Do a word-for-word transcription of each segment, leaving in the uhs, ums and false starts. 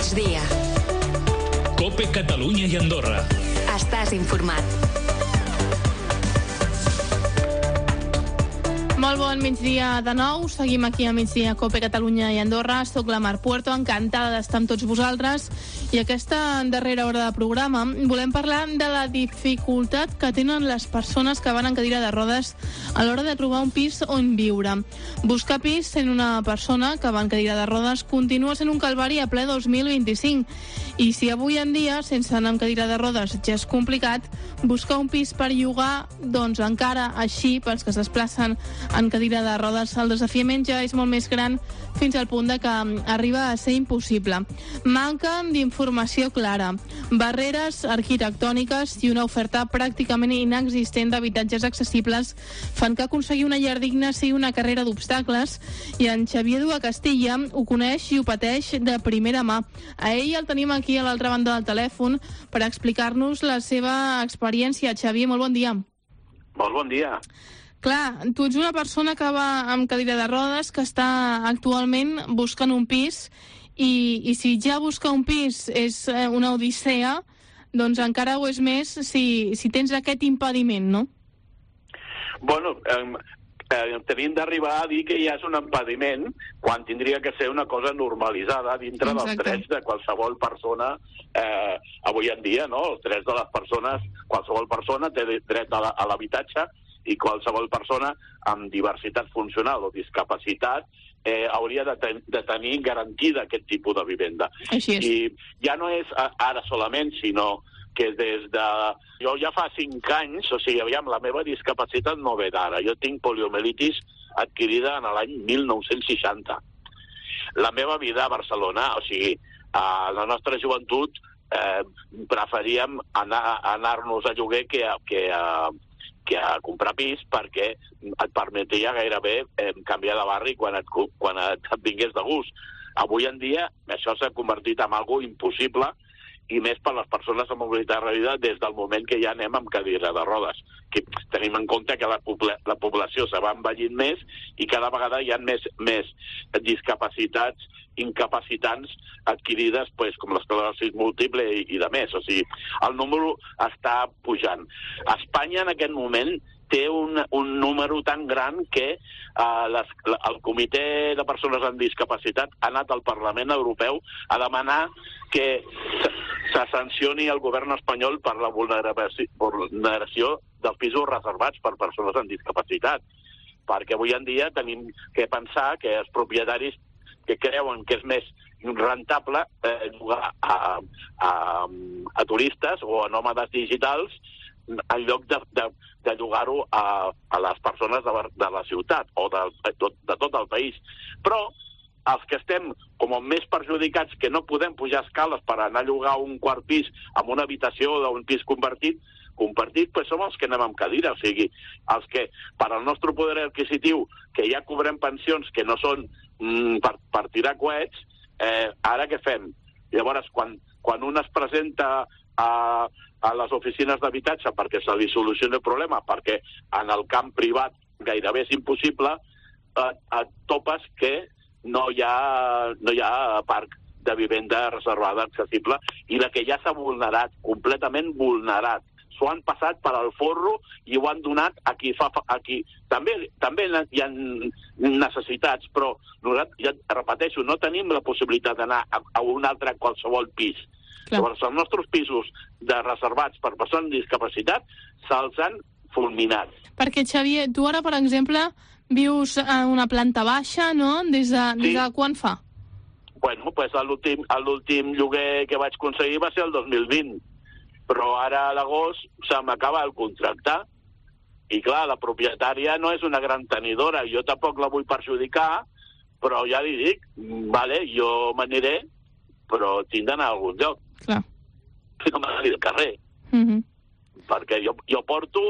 migdia. COPE Catalunya i Andorra. Estàs informat. Molt bon migdia de nou. Seguim aquí a migdia COPE Catalunya i Andorra. Soc la Mar Puerto, encantada d'estar amb tots vosaltres. I aquesta darrera hora de programa volem parlar de la dificultat que tenen les persones que van en cadira de rodes a l'hora de trobar un pis on viure. Buscar pis sent una persona que va en cadira de rodes continua sent un calvari a ple dos mil vint-i-cinc. I si avui en dia, sense anar amb cadira de rodes, ja és complicat, buscar un pis per llogar, doncs encara així, pels que es desplacen en cadira de rodes, el desafiament ja és molt més gran fins al punt de que arriba a ser impossible. Manquen d'informació clara, barreres arquitectòniques i una oferta pràcticament inexistent d'habitatges accessibles fan que aconseguir una llar digna sigui una carrera d'obstacles, i en Xavier Dua Castilla ho coneix i ho pateix de primera mà. A ell el tenim aquí a l'altra banda del telèfon per explicar-nos la seva experiència. Xavier, molt bon dia. Molt bon dia. Clar, tu ets una persona que va amb cadira de rodes, que està actualment buscant un pis, i, i si ja buscar un pis és una odissea, doncs encara ho és més si, si tens aquest impediment, no? Bueno, eh, eh, tenim d'arribar a dir que ja és un impediment quan tindria que ser una cosa normalitzada dintre Exacte. dels drets de qualsevol persona eh, avui en dia, no? Els drets de les persones, qualsevol persona té dret a l'habitatge, i qualsevol persona amb diversitat funcional o discapacitat eh, hauria de, ten de tenir garantida aquest tipus de vivenda. Així és. I ja no és ara solament, sinó que des de... Jo ja fa cinc anys, o sigui, aviam, la meva discapacitat no ve d'ara. Jo tinc poliomielitis adquirida en l'any mil nou-cents seixanta. La meva vida a Barcelona, o sigui, a la nostra joventut eh, preferíem anar, anar-nos a lloguer que a, que a que a comprar pis, perquè et permetia gairebé eh, canviar de barri quan et, quan et, et vingués de gust. Avui en dia això s'ha convertit en algo impossible, i més per les persones amb mobilitat reduïda des del moment que ja anem amb cadira de rodes. Que tenim en compte que la, pobla la població se va envellint més i cada vegada hi ha més, més discapacitats incapacitants adquirides, pues, com l'esclerosi múltiple i, i de més. O sigui, el número està pujant. Espanya en aquest moment té un, un número tan gran que uh, les, el Comitè de Persones amb Discapacitat ha anat al Parlament Europeu a demanar que se, se sancioni el govern espanyol per la vulneració dels pisos reservats per persones amb discapacitat. Perquè avui en dia tenim que pensar que els propietaris que creuen que és més rentable eh, jugar a, a, a turistes o a nòmades digitals en lloc de, de, de llogar-ho a, a les persones de, de la ciutat o de, de, tot, de tot el país. Però els que estem com més perjudicats, que no podem pujar escales per anar a llogar un quart pis amb una habitació d'un pis compartit, compartit, pues som els que anem amb cadira. O sigui, els que, per al nostre poder adquisitiu, que ja cobrem pensions que no són mm, per, per tirar coets, eh, ara què fem? Llavors, quan, quan un es presenta a, a les oficines d'habitatge perquè se li solucioni el problema, perquè en el camp privat gairebé és impossible, et, et topes que no hi ha, no hi ha parc de vivenda reservada accessible, i la que ja s'ha vulnerat, completament vulnerat. S'ho han passat per al forro i ho han donat a qui fa... A qui... També, també hi ha necessitats, però nosaltres, ja repeteixo, no tenim la possibilitat d'anar a, a un altre qualsevol pis. Clar. Llavors, els nostres pisos de reservats per persones amb discapacitat se'ls han fulminat. Perquè, Xavier, tu ara, per exemple, vius a una planta baixa, no? Des de, sí. des de quan fa? Bueno, pues l'últim lloguer que vaig aconseguir va ser el dos mil vint, però ara a l'agost se m'acaba el contracte. I clar, la propietària no és una gran tenidora, jo tampoc la vull perjudicar, però ja li dic, vale, jo m'aniré, però tinc d'anar a algun lloc. Clar. No m'agradi al carrer. Mhm. Mm Perquè jo, jo porto...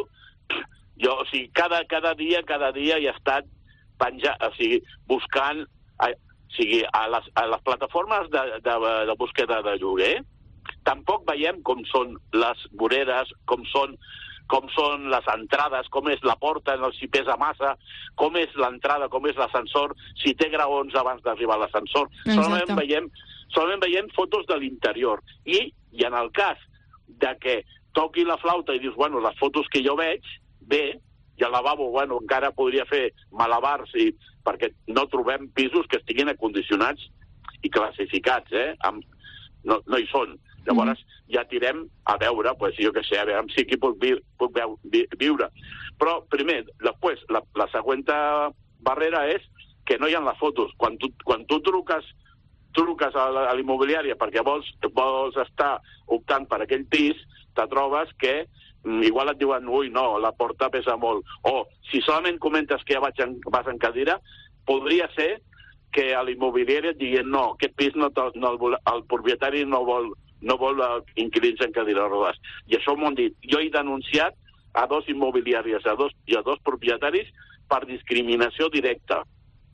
Jo, o sigui, cada, cada dia, cada dia he estat penjant, o sigui, buscant... O sigui, a les, a les plataformes de, de, de búsqueda de lloguer, tampoc veiem com són les voreres, com són, com són les entrades, com és la porta, si pesa massa, com és l'entrada, com és l'ascensor, si té graons abans d'arribar a l'ascensor. Solament veiem solament veiem fotos de l'interior. I, i en el cas de que toqui la flauta i dius, bueno, les fotos que jo veig, bé, i al lavabo, bueno, encara podria fer malabars, i, perquè no trobem pisos que estiguin acondicionats i classificats, eh? Amb, no, no hi són. Llavors mm. ja tirem a veure, pues, jo què sé, a veure si aquí puc, vi, puc veu, vi, viure. Però, primer, després, la, la següent barrera és que no hi ha les fotos. Quan tu, quan tu truques, truques a l'immobiliària perquè vols, vols estar optant per aquell pis, te trobes que igual et diuen, ui, no, la porta pesa molt. O, si solament comentes que ja vaig en, vas en cadira, podria ser que a l'immobiliària et diguin, no, aquest pis no, no el, el propietari no vol, no vol inquilins en cadira de rodes. I això m'ho han dit. Jo he denunciat a dos immobiliàries a dos, i a dos propietaris per discriminació directa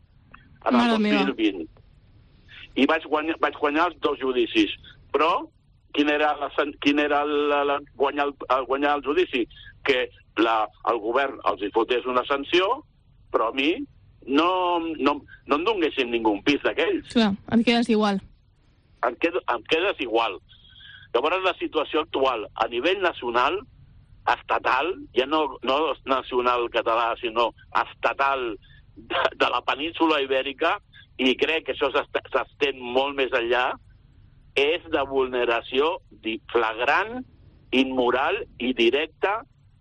en el dos mil vint. I vaig guanyar, vaig guanyar els dos judicis. Però quin era, la, quin era la, la, guanyar, el, guanyar el judici? Que la, el govern els hi fotés una sanció, però a mi no, no, no em donguessin ningú pis d'aquells. Clar, et quedes igual. Em, quedo, em quedes igual. Llavors la situació actual a nivell nacional, estatal, ja no, no nacional català, sinó estatal de, de la península ibèrica, i crec que això s'estén molt més enllà, és de vulneració flagrant, immoral i directa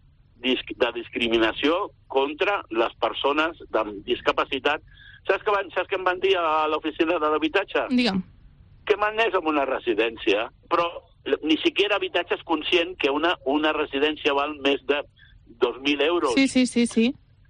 de discriminació contra les persones amb discapacitat. Saps què, van, saps què em van dir a l'oficina de l'habitatge? Digue'm. Que m'anés a una residència, però ni siquiera habitatge és conscient que una, una residència val més de dos mil euros. Sí, sí, sí, sí.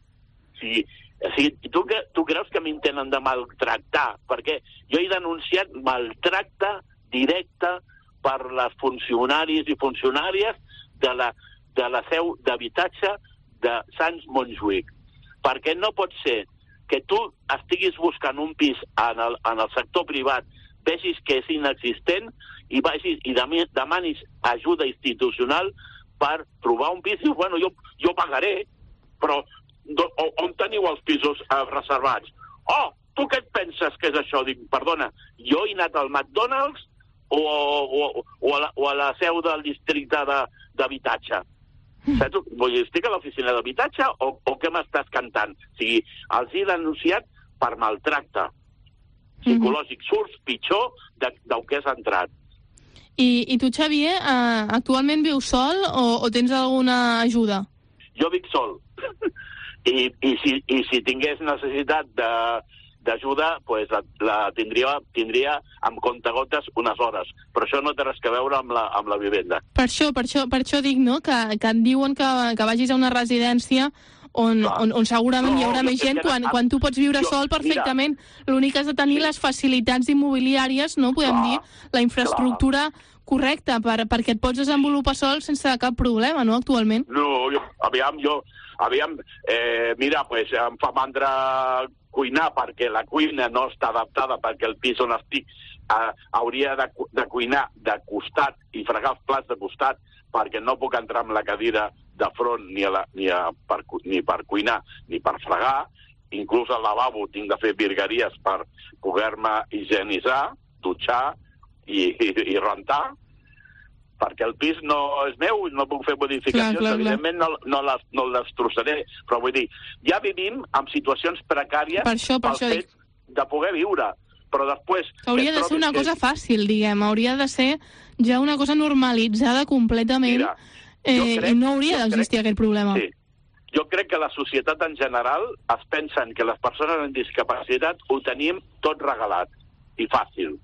Sí. O sigui, tu, tu creus que m'intenten de maltractar? Perquè jo he denunciat maltracte directe per les funcionaris i funcionàries de la, de la seu d'habitatge de Sants Montjuïc. Perquè no pot ser que tu estiguis buscant un pis en el, en el sector privat, vegis que és inexistent i vagis i demanis ajuda institucional per trobar un pis i dius, bueno, jo, jo pagaré, però do, on teniu els pisos eh, reservats? Oh, tu què et penses que és això? Dic, perdona, jo he anat al McDonald's o, o, o, a, la, o a la seu del districte d'habitatge. Saps? Vull dir, estic a l'oficina d'habitatge o, o què m'estàs cantant? O sigui, els he denunciat per maltracte psicològic. Mm-hmm. Surts pitjor de, del que has entrat. I, i tu, Xavier, eh, actualment vius sol o, o tens alguna ajuda? Jo vic sol. I, i, si, I si tingués necessitat de d'ajuda, pues la, la tindria, tindria amb comptagotes unes hores. Però això no té res que veure amb la, amb la vivenda. Per això, per això, per això dic, no?, que, que et diuen que, que vagis a una residència on, on, on segurament no, hi haurà més gent, quan, quan tu pots viure jo, sol perfectament. L'únic que has de tenir sí. les facilitats immobiliàries, no?, podem clar, dir, la infraestructura clar. correcta per, perquè et pots desenvolupar sol sense cap problema, no?, actualment. No, jo, aviam, jo, aviam, eh, mira, pues em fa mandra cuinar perquè la cuina no està adaptada, perquè el pis on estic eh, hauria de, de cuinar de costat i fregar els plats de costat, perquè no puc entrar amb la cadira de front ni, a la, ni, a, per, ni per cuinar ni per fregar. Inclús al lavabo tinc de fer virgueries per poder-me higienitzar, dutxar i, i, i rentar, perquè el pis no és meu, no puc fer modificacions, clar, clar, evidentment clar. no, no, les, no les trossaré, però vull dir, ja vivim en situacions precàries per això, per pel això fet dic... de poder viure, però després... Hauria de ser una que... cosa fàcil, diguem, hauria de ser ja una cosa normalitzada completament. Mira, eh, crec, i no hauria d'existir aquest problema. Sí. Jo crec que la societat en general es pensen que les persones amb discapacitat ho tenim tot regalat i fàcil.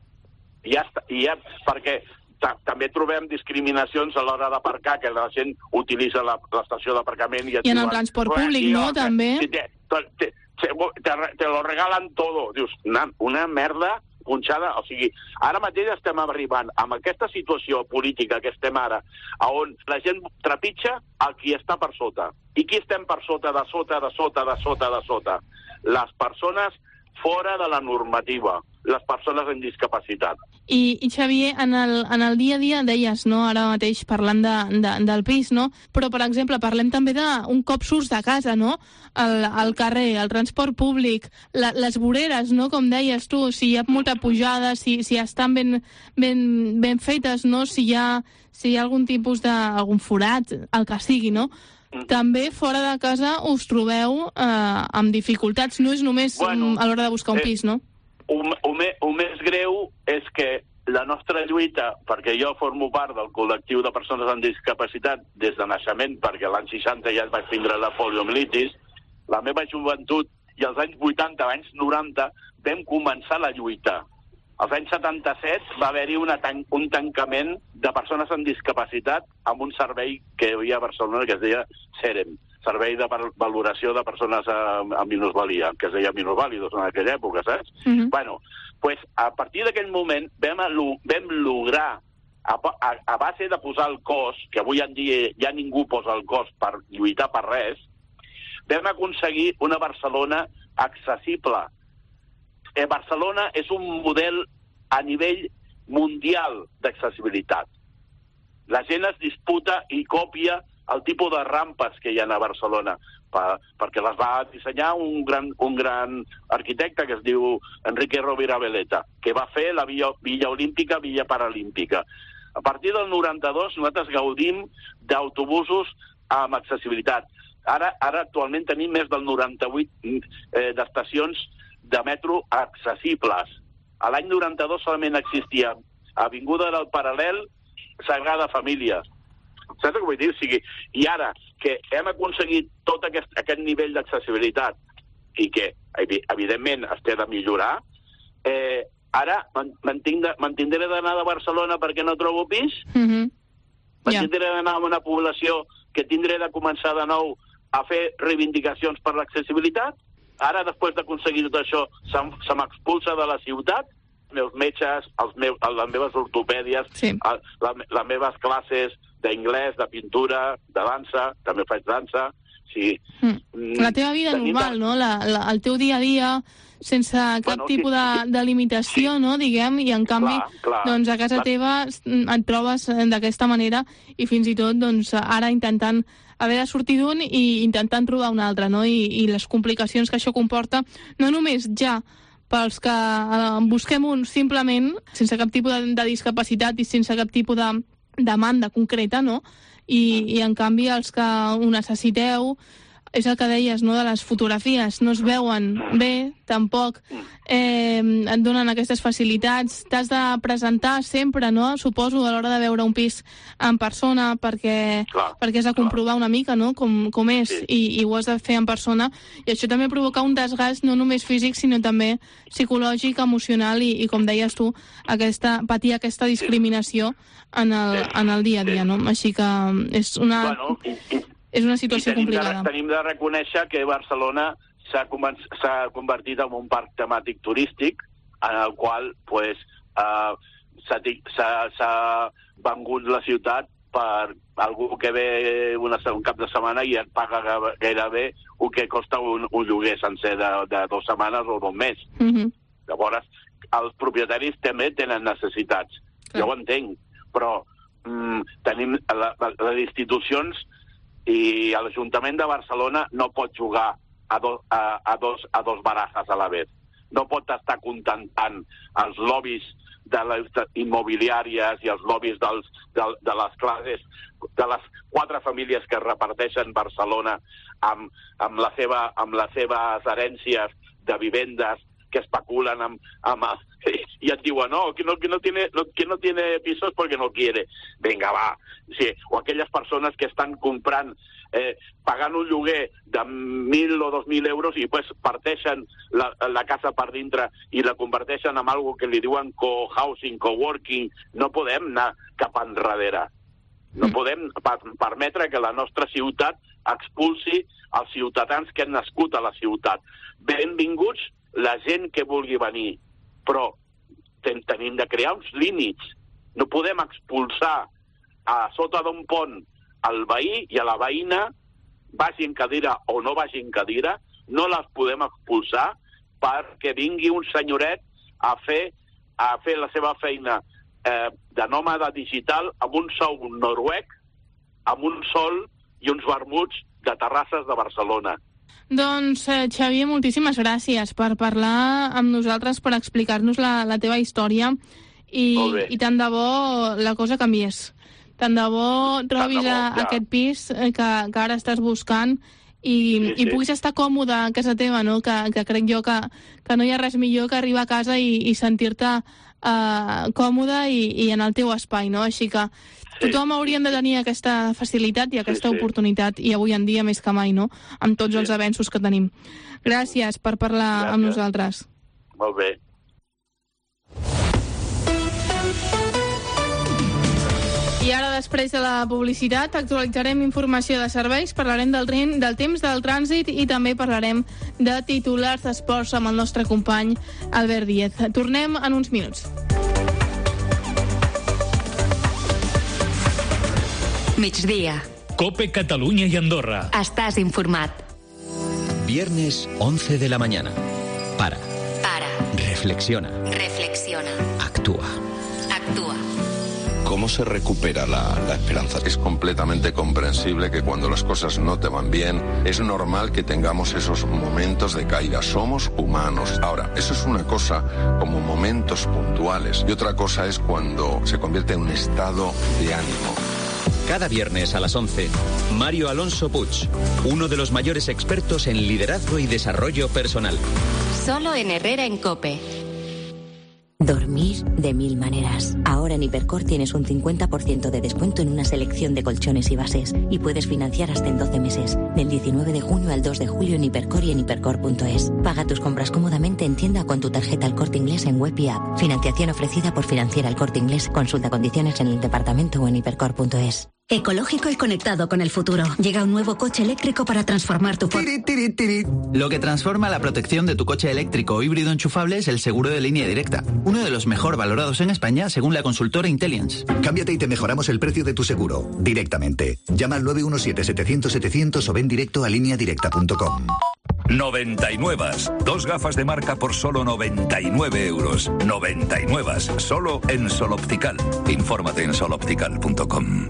I ja està, i ja, perquè també trobem discriminacions a l'hora d'aparcar, que la gent utilitza l'estació d'aparcament i... I en el transport públic, no?, també. Te, te, te, te, te lo regalen todo. Dius, una, una merda punxada. O sigui, ara mateix estem arribant amb aquesta situació política que estem ara, on la gent trepitja el qui està per sota. I qui estem per sota, de sota, de sota, de sota, de sota? Les persones fora de la normativa. les persones amb discapacitat. I, i Xavier, en el, en el dia a dia deies, no, ara mateix parlant de, de, del pis, no? Però, per exemple, parlem també d'un cop surts de casa, no? El, el carrer, el transport públic, la, les voreres, no? Com deies tu, si hi ha molta pujada, si, si estan ben, ben, ben fetes, no? Si hi ha, si hi ha algun tipus de... algun forat, el que sigui, no? Mm. També fora de casa us trobeu eh, amb dificultats. No és només bueno, a l'hora de buscar un pis, no? El, el, el més greu és que la nostra lluita, perquè jo formo part del col·lectiu de persones amb discapacitat des de naixement, perquè l'any seixanta ja vaig tindre la poliomielitis, la meva joventut i els anys vuitanta, anys noranta, vam començar la lluita. Als anys setanta-set va haver-hi una tan un tancament de persones amb discapacitat amb un servei que hi havia a Barcelona que es deia SEREM, Servei de Valoració de Persones amb minusvalia, que es deia minusvàlidos en aquella època, saps? Uh-huh. Bueno, pues, a partir d'aquell moment vam, vam lograr, a, a, a base de posar el cos, que avui en dia ja ningú posa el cos per lluitar per res, vam aconseguir una Barcelona accessible. Eh, Barcelona és un model a nivell mundial d'accessibilitat. La gent es disputa i copia el tipus de rampes que hi ha a Barcelona, per, perquè les va dissenyar un gran, un gran arquitecte que es diu Enrique Rovira Veleta, que va fer la Villa, Villa Olímpica, Villa Paralímpica. A partir del noranta-dos nosaltres gaudim d'autobusos amb accessibilitat. Ara, ara actualment tenim més del noranta-vuit eh, d'estacions de metro accessibles. A l'any noranta-dos solament existia Avinguda del Paral·lel, Sagrada Família. Saps què vull dir? O sigui, i ara que hem aconseguit tot aquest, aquest nivell d'accessibilitat i que, evidentment, es té de millorar, eh, ara m'entindré d'anar de Barcelona perquè no trobo pis? Mm-hmm. M'entindré yeah. d'anar a una població que tindré de començar de nou a fer reivindicacions per l'accessibilitat? Ara, després d'aconseguir tot això, se, se m'expulsa de la ciutat? Els meus metges, els meus, les meves ortopèdies, sí. la, les meves classes d'anglès, de pintura, de dansa, també faig dansa. Sí. Mm. La teva vida Tenim normal, de... no? La, la, el teu dia a dia, sense cap bueno, tipus sí, de, de limitació, sí. no? Diguem, i en canvi, clar, clar. doncs a casa clar. teva et trobes d'aquesta manera i fins i tot doncs, ara intentant haver de sortir d'un i intentant trobar un altre, no? I, i les complicacions que això comporta, no només ja pels que eh, busquem un simplement, sense cap tipus de, de discapacitat i sense cap tipus de demanda concreta, no? I, i en canvi els que ho necessiteu, és el que deies, no?, de les fotografies, no es veuen bé, tampoc eh, et donen aquestes facilitats, t'has de presentar sempre, no?, suposo, a l'hora de veure un pis en persona, perquè, clar, perquè has de comprovar una mica, no?, com, com és, sí. i, i ho has de fer en persona, i això també provoca un desgast no només físic, sinó també psicològic, emocional, i, i com deies tu, aquesta, patir aquesta discriminació en el, en el dia a dia, no? Així que és una... Bueno, i, i... És una situació tenim complicada. De, tenim de reconèixer que Barcelona s'ha convertit en un parc temàtic turístic en el qual pues, uh, s'ha vengut la ciutat per algú que ve una, un cap de setmana i et paga gairebé el que costa un, un lloguer sencer de, de dues setmanes o d'un mes. Mm-hmm. Llavors, els propietaris també tenen necessitats. Clar. Jo ho entenc, però mm, tenim les institucions i l'Ajuntament de Barcelona no pot jugar a, do, a, a, dos, a dos barajas a la vez. No pot estar contentant els lobbies de les immobiliàries i els lobbies dels, de, de les classes, de les quatre famílies que reparteixen Barcelona amb, amb, la seva, amb les seves herències de vivendes que especulen amb, amb i et diuen, no, que no, que no tiene, no, que no tiene pisos porque no quiere. Vinga, va. Sí, o aquelles persones que estan comprant, eh, pagant un lloguer de mil o dos mil euros i pues parteixen la, la casa per dintre i la converteixen en algo que li diuen co-housing, co-working. No podem anar cap enrere. No mm. podem permetre que la nostra ciutat expulsi els ciutadans que han nascut a la ciutat. Benvinguts la gent que vulgui venir, però ten, tenim de crear uns límits. No podem expulsar a sota d'un pont el veí i a la veïna, vagi en cadira o no vagi en cadira, no les podem expulsar perquè vingui un senyoret a fer, a fer la seva feina eh, de nòmada digital amb un sou noruec, amb un sol i uns vermuts de terrasses de Barcelona. Doncs, eh, Xavier, moltíssimes gràcies per parlar amb nosaltres, per explicar-nos la, la teva història i, i tant de bo la cosa canviés. Tant de bo trobis de bo, ja. aquest pis que, que ara estàs buscant i, sí, sí. i puguis estar còmode a casa teva, no? Que, que crec jo que, que no hi ha res millor que arribar a casa i, i sentir-te uh, còmode i, i en el teu espai, no? Així que sí. tothom hauríem de tenir aquesta facilitat i aquesta sí, sí. oportunitat, i avui en dia més que mai, no? Amb tots sí. els avenços que tenim. Gràcies per parlar Gràcies. amb nosaltres. Molt bé. I ara, després de la publicitat, actualitzarem informació de serveis, parlarem del, tren, del temps del trànsit i també parlarem de titulars d'esports amb el nostre company Albert Díez. Tornem en uns minuts. Migdia. COPE Catalunya i Andorra. Estàs informat. Viernes, once de la mañana. Para. Para. Reflexiona. Reflexiona. Actúa. Actúa. ¿Cómo se recupera la, la esperanza? Es completamente comprensible que cuando las cosas no te van bien, es normal que tengamos esos momentos de caída. Somos humanos. Ahora, eso es una cosa como momentos puntuales y otra cosa es cuando se convierte en un estado de ánimo. Cada viernes a las once, Mario Alonso Puig, uno de los mayores expertos en liderazgo y desarrollo personal. Solo en Herrera en COPE. Dormir de mil maneras. Ahora en Hipercor tienes un cincuenta por ciento de descuento en una selección de colchones y bases y puedes financiar hasta en doce meses. Del diecinueve de junio al dos de julio en Hipercor y en hipercor punto es. Paga tus compras cómodamente en tienda con tu tarjeta El Corte Inglés en web y app. Financiación ofrecida por Financiera El Corte Inglés. Consulta condiciones en el departamento o en hipercor punto es. Ecológico y conectado con el futuro. Llega un nuevo coche eléctrico para transformar tu... Tiri, tiri, tiri. Lo que transforma la protección de tu coche eléctrico o híbrido enchufable es el seguro de línea directa. Uno de los mejor valorados en España según la consultora Intelliance. Cámbiate y te mejoramos el precio de tu seguro. Directamente. Llama al nueve uno siete, setecientos, setecientos o ven directo a línea directa punto com. noventa y nueve. Dos gafas de marca por solo noventa y nueve euros. noventa y nueve. Solo en Sol Optical. Infórmate en sol optical punto com.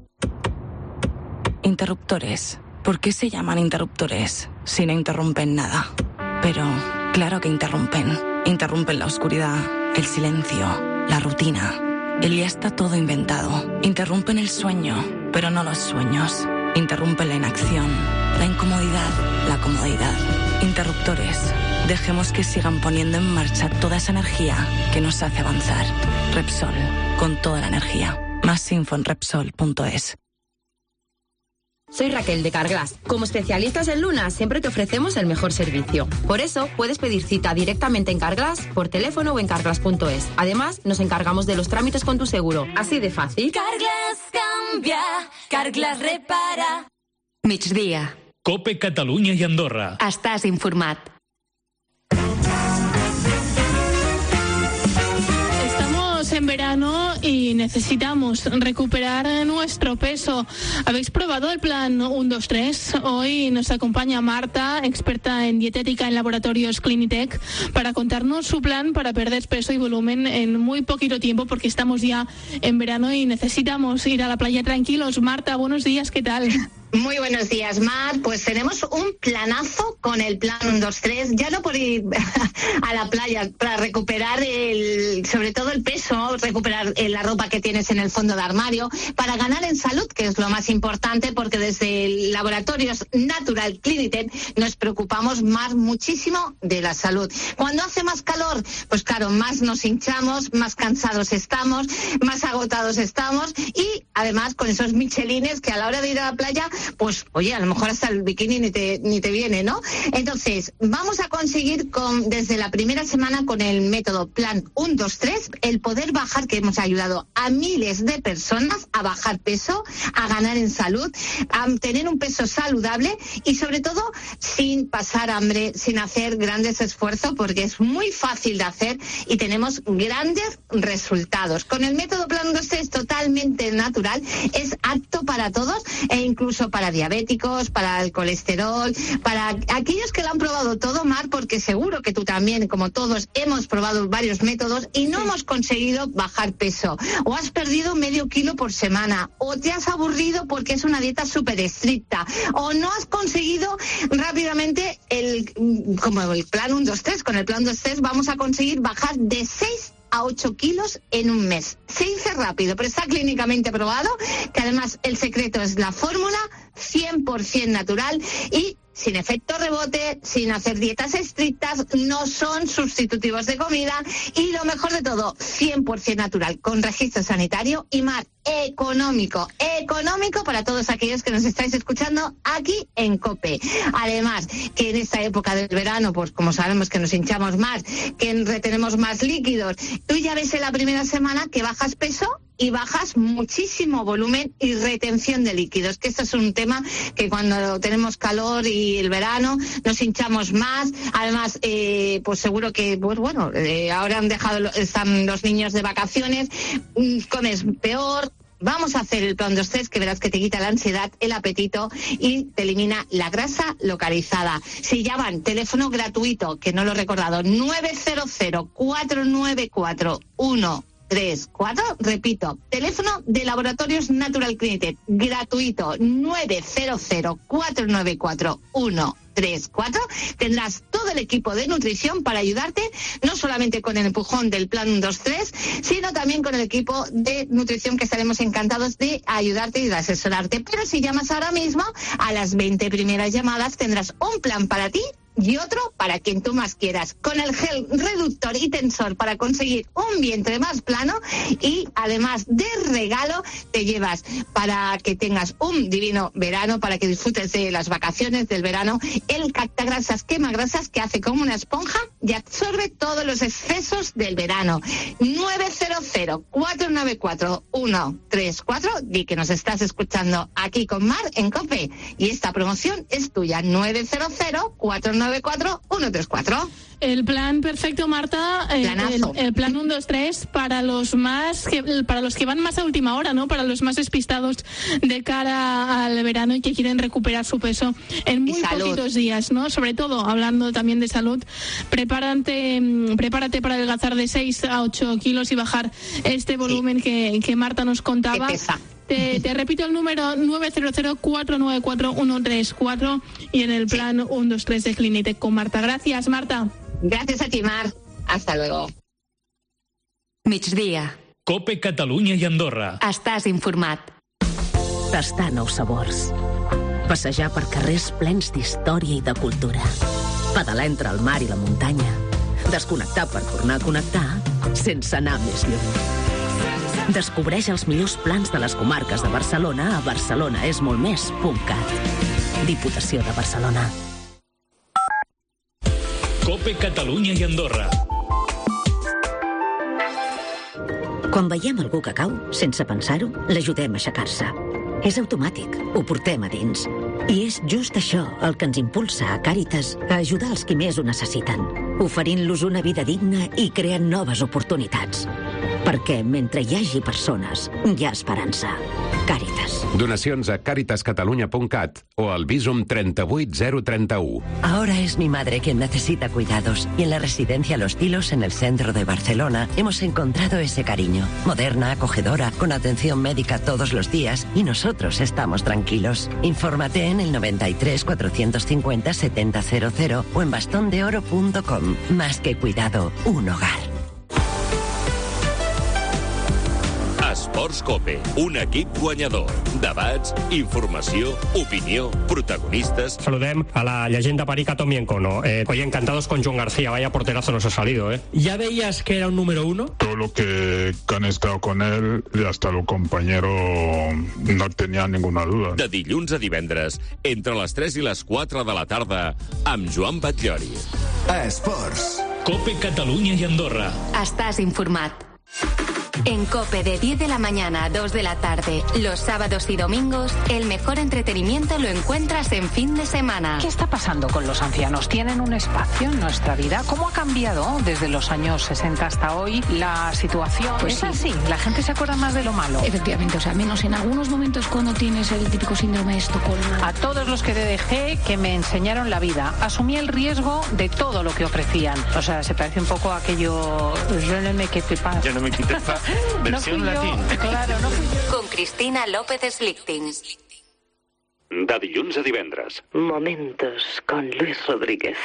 Interruptores. ¿Por qué se llaman interruptores si no interrumpen nada? Pero claro que interrumpen. Interrumpen la oscuridad, el silencio, la rutina. El día está todo inventado. Interrumpen el sueño, pero no los sueños. Interrumpen la inacción, la incomodidad, la comodidad. Interruptores. Dejemos que sigan poniendo en marcha toda esa energía que nos hace avanzar. Repsol, con toda la energía. Más info en repsol punto es. Soy Raquel de Carglass. Como especialistas en lunas siempre te ofrecemos el mejor servicio. Por eso puedes pedir cita directamente en Carglass, por teléfono o en carglass punto es. Además, nos encargamos de los trámites con tu seguro. Así de fácil. Carglass cambia, Carglass repara. Migdia. COPE Catalunya i Andorra. Estàs informat. En verano y necesitamos recuperar nuestro peso. ¿Habéis probado el plan uno dos tres? Hoy nos acompaña Marta, experta en dietética en Laboratorios Clinitec, para contarnos su plan para perder peso y volumen en muy poquito tiempo, porque estamos ya en verano y necesitamos ir a la playa tranquilos. Marta, buenos días, ¿qué tal? Muy buenos días, Mar. Pues tenemos un planazo con el plan uno dos tres, ya no por ir a la playa, para recuperar el, sobre todo el peso, recuperar la ropa que tienes en el fondo de armario, para ganar en salud, que es lo más importante, porque desde Laboratorios Natural Clinitec nos preocupamos más muchísimo de la salud. Cuando hace más calor, pues claro, más nos hinchamos, más cansados estamos, más agotados estamos y además con esos michelines que a la hora de ir a la playa, pues oye, a lo mejor hasta el bikini ni te, ni te viene, ¿no? Entonces, vamos a conseguir con, desde la primera semana con el método Plan uno dos tres el poder bajar, que hemos ayudado a miles de personas a bajar peso, a ganar en salud, a tener un peso saludable y sobre todo sin pasar hambre, sin hacer grandes esfuerzos, porque es muy fácil de hacer y tenemos grandes resultados. Con el método Plan uno dos tres totalmente natural, es apto para todos e incluso incluso para diabéticos, para el colesterol, para aquellos que lo han probado todo, Mar, porque seguro que tú también, como todos, hemos probado varios métodos y no hemos conseguido bajar peso. O has perdido medio kilo por semana, o te has aburrido porque es una dieta súper estricta, o no has conseguido rápidamente el, como el plan uno dos tres. Con el plan dos tres vamos a conseguir bajar de seis a ocho kilos en un mes. Se dice rápido, pero está clínicamente probado, que además el secreto es la fórmula cien por ciento natural y sin efecto rebote, sin hacer dietas estrictas, no son sustitutivos de comida y lo mejor de todo, cien por ciento natural, con registro sanitario y más económico, económico para todos aquellos que nos estáis escuchando aquí en COPE. Además, que en esta época del verano, pues como sabemos que nos hinchamos más, que retenemos más líquidos, tú ya ves en la primera semana que bajas peso y bajas muchísimo volumen y retención de líquidos, que esto es un tema que cuando tenemos calor y el verano nos hinchamos más. Además, eh, pues seguro que, pues bueno, eh, ahora han dejado, están los niños de vacaciones, comes peor. Vamos a hacer el plan dos tres, que verás que te quita la ansiedad, el apetito y te elimina la grasa localizada. Si llaman, teléfono gratuito, que no lo he recordado, nueve cero cero, cuatro nueve cuatro, uno tres cuatro, repito, teléfono de Laboratorios Natural Clinic, gratuito, nueve cero cero, cuatro nueve cuatro, uno tres cuatro. Tendrás todo el equipo de nutrición para ayudarte, no solamente con el empujón del plan uno dos tres, sino también con el equipo de nutrición, que estaremos encantados de ayudarte y de asesorarte. Pero si llamas ahora mismo, a las veinte primeras llamadas tendrás un plan para ti y otro para quien tú más quieras, con el gel reductor y tensor para conseguir un vientre más plano, y además de regalo te llevas, para que tengas un divino verano, para que disfrutes de las vacaciones del verano, el cactagrasas quemagrasas, que hace como una esponja y absorbe todos los excesos del verano. Nueve cero cero, cuatro nueve cuatro, uno tres cuatro, di que nos estás escuchando aquí con Mar en COPE y esta promoción es tuya. Nueve cero cero, cuatro nueve cuatro, uno tres cuatro. El plan perfecto, Marta, eh, el, el plan uno dos tres para los más que, para los que van más a última hora, ¿no? Para los más despistados de cara al verano y que quieren recuperar su peso en muy poquitos días, ¿no? Sobre todo, hablando también de salud, prepárate, prepárate para adelgazar de seis a ocho kilos y bajar este volumen sí. que, que Marta nos contaba. Te, te repito el número, nueve cero cero, cuatro nueve cuatro, uno tres cuatro, y en el plan uno dos tres de Clinitec con Marta. Gracias, Marta. Gràcies a ti, Mar. Hasta luego. Migdia. COPE Catalunya i Andorra. Estàs informat. Tastar nous sabors. Passejar per carrers plens d'història i de cultura. Pedalar entre el mar i la muntanya. Desconnectar per tornar a connectar sense anar més lluny. Descobreix els millors plans de les comarques de Barcelona a barcelonaesmoltmés punt cat. Diputació de Barcelona. COPE Catalunya i Andorra. Quan veiem algú que cau, sense pensar-ho, l'ajudem a aixecar-se. És automàtic, ho portem a dins. I és just això el que ens impulsa a Càritas a ajudar els qui més ho necessiten, oferint-los una vida digna i creant noves oportunitats. Perquè mentre hi hagi persones, hi ha esperança. Càritas. Donacions a càritas catalunya punt cat o al Visum treinta-vuit zero trenta-u. Ahora es mi madre quien necesita cuidados y en la residencia Los Tilos, en el centro de Barcelona, hemos encontrado ese cariño. Moderna, acogedora, con atención médica todos los días y nosotros estamos tranquilos. Infórmate en el noventa y tres, cuatrocientos cincuenta, setenta cero cero o en bastón de oro punto com. Más que cuidado, un hogar. Esports COPE, un equip guanyador. Debats, informació, opinió, protagonistas. Saludem a la leyenda parica Tommy Encono. Eh, oye, encantados con John García. Vaya porterazo nos ha salido, ¿eh? ¿Ya veías que era un número uno? Todo lo que han estado con él y hasta los compañeros no tenían ninguna duda. De dilluns a divendres, entre les tres i les quatre de la tarda, amb Joan Batllori. Esports. COPE Catalunya i Andorra. Estàs informat. En COPE de diez de la mañana a dos de la tarde, los sábados y domingos, el mejor entretenimiento lo encuentras en fin de semana. ¿Qué está pasando con los ancianos? ¿Tienen un espacio en nuestra vida? ¿Cómo ha cambiado desde los años sesenta hasta hoy la situación? Pues es sí. así, la gente se acuerda más de lo malo. Efectivamente, o sea, menos en algunos momentos cuando tienes el típico síndrome de Estocolmo. A todos los que D D G que me enseñaron la vida, asumí el riesgo de todo lo que ofrecían. O sea, se parece un poco a aquello... Je ne me quitte pas. Je ne me quitte pas. Versión no fui yo, latín. claro, no fui yo. Con Cristina López Slichting. De dilluns a divendres. Momentos con Luis Rodríguez.